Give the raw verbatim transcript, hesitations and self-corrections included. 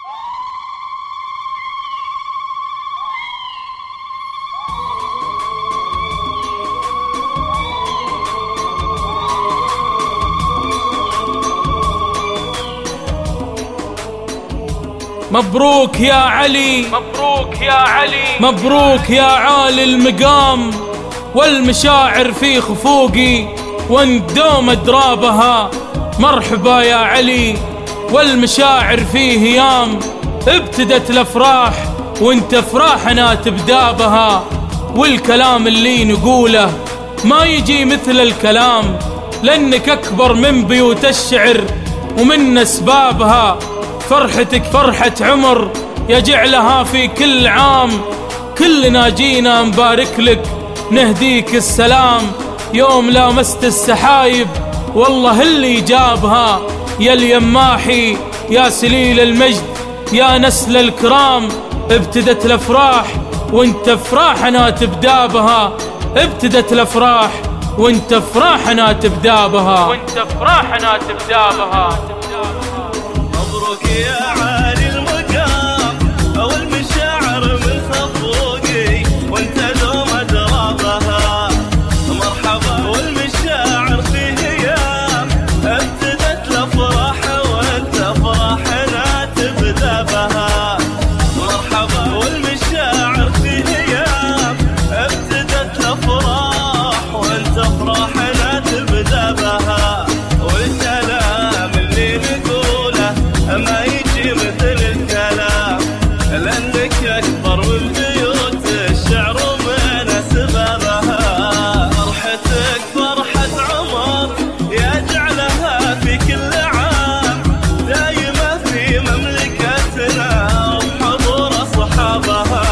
مبروك يا علي، مبروك يا علي، مبروك يا عالي المقام، والمشاعر في خفوقي وانت دوم درابها. مرحبا يا علي والمشاعر في هيام، ابتدت الافراح وانت افراحنا تبدا بها. والكلام اللي نقوله ما يجي مثل الكلام، لانك اكبر من بيوت الشعر ومن اسبابها. فرحتك فرحة عمر يجعلها في كل عام، كلنا جينا نبارك لك نهديك السلام. يوم لامست السحايب والله اللي جابها، يا اليماحي يا سليل المجد يا نسل الكرام. ابتدت الافراح وانت افراحنا تبدا بها، ابتدت الافراح وانت افراحنا تبدا بها، وانت افراحنا تبدا بها. مبروك يا عالي المقام والمشاعر من خفوقي وانت دوم درابها. مرحبا والمشاعر في هيام، ابتدت الافراح وانت افراحنا تبدا بها. مرحبا والمشاعر في هيام، ابتدت الافراح وانت افراحنا تبدا بها. والكلام اللي نقوله ما يجي مثل الكلام، لأنك أكبر من بيوت الشعر ومن أسبابها. فرحتك فرحة عمر يجعلها في كل عام، دايمة في مملكتنا وبحضور أصحابها.